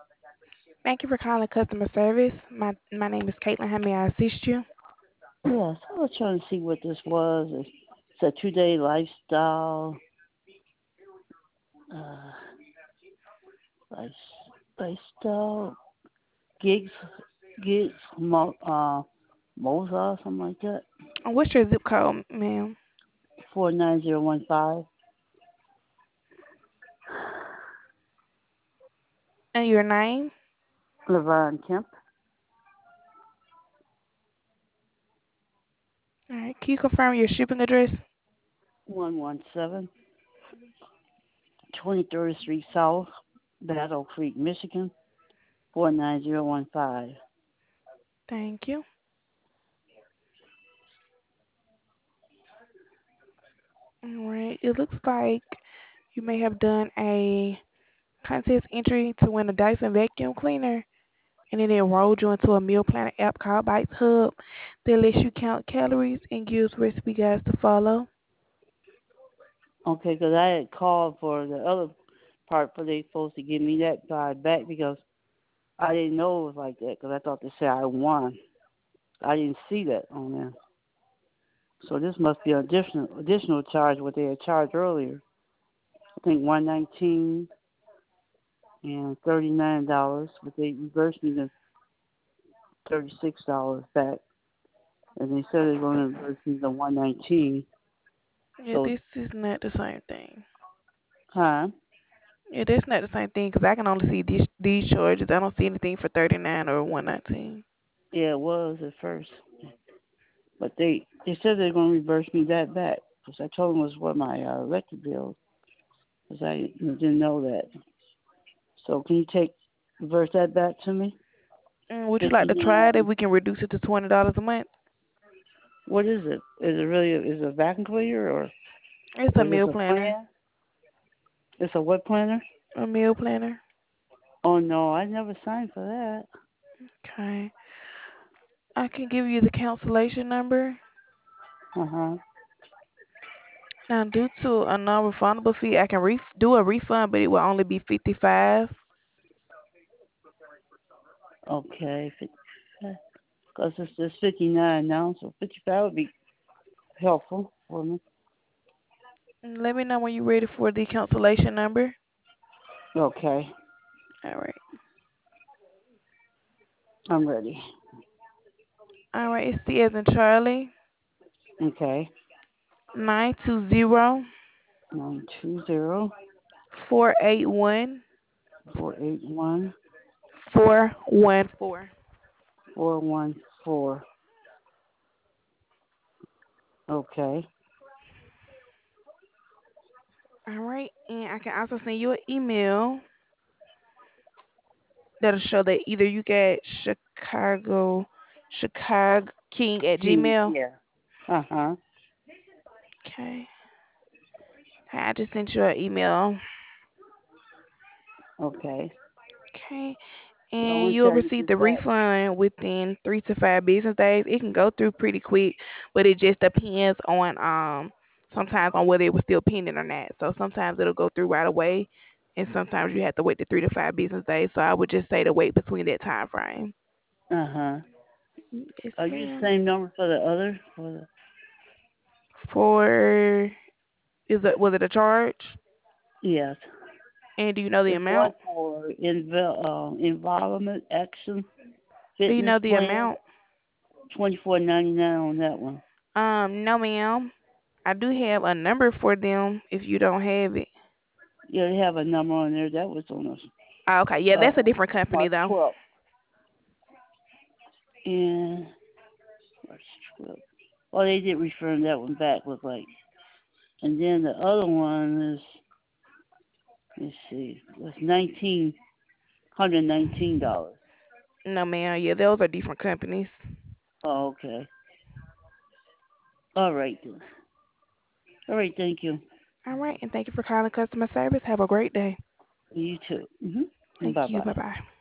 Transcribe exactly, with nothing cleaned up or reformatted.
Thank you for calling customer service. My my name is Caitlin. How may I assist you? Yes, I was trying to see what this was. It's, it's a two-day lifestyle, uh, life, lifestyle gigs, gigs, mo, uh, Mozart, something like that. Uh, What's your zip code, ma'am? Four nine zero one five. And your name? Levon Kemp. All right. Can you confirm your shipping address? One one seven. Twenty third Street South, Battle Creek, Michigan. Four nine zero one five. Thank you. All right. It looks like you may have done a contest entry to win a Dyson vacuum cleaner, and then it enrolled you into a meal planner app called Bites Hub that lets you count calories and gives recipe guides to follow. Okay, because I had called for the other part, but they supposed to give me that side back because I didn't know it was like that because I thought they said I won. I didn't see that on there. So this must be an additional additional charge what they had charged earlier. I think one nineteen and thirty nine dollars, but they reversed me the thirty six dollars back, and they said they're going to reverse me the one nineteen. Yeah, So, this is not the same thing. huh? Yeah, that's not the same thing because I can only see these these charges. I don't see anything for thirty nine or one nineteen. Yeah, it was at first, but they they said they're going to reverse me that back because I told them it was what my uh, electric bill because I you know, didn't know that. So can you take reverse that back to me? Mm, would you like Fifty to try it if nine. we can reduce it to twenty dollars a month? What is it? Is it really a, is it a vacuum cleaner or It's a or just meal a planner. plan? It's a what planner? A meal planner. Oh no, I never signed for that. Okay. I can give you the cancellation number. Uh huh. Now, due to a non-refundable fee, I can ref- do a refund, but it will only be fifty-five. Okay, because it's just fifty nine now, so fifty five would be helpful for me. Mm, Let me know when you're ready for the cancellation number. Okay, All right. I'm ready. All right. It's C as in Charlie. Okay, Nine two zero nine two zero four eight one four eight one four one four. four one four. Okay. All right. And I can also send you an email that'll show that either you get Chicago, Chicago King at G. Gmail. Yeah. Uh huh. Okay. I just sent you an email. Okay. Okay. So And when you'll should I receive get the this back? refund within three to five business days. It can go through pretty quick, but it just depends on um sometimes on whether it was still pending or not. So sometimes it'll go through right away, and sometimes you have to wait the three to five business days. So I would just say to wait between that time frame. Uh huh. Yes, Are you the ma'am. same number for the other? For the For is it was it a charge? yes. And do you know the It's one amount? for inv- uh, environment action Do you fitness know the plan. amount? Twenty four ninety nine on that one. Um, no, ma'am. I do have a number for them if you don't have it. Yeah, they have a number on there. That was on us. Oh, okay, yeah, Uh, that's a different company March though. twelfth. And March twelfth. Oh, they did refer that one back. Look like. And then the other one is let's see, was nineteen hundred nineteen dollars. No, ma'am. Yeah, those are different companies. Oh, okay. All right. Then. All right. Thank you. All right, and thank you for calling customer service. Have a great day. You too. Mhm. Thank Bye you. Bye bye. bye.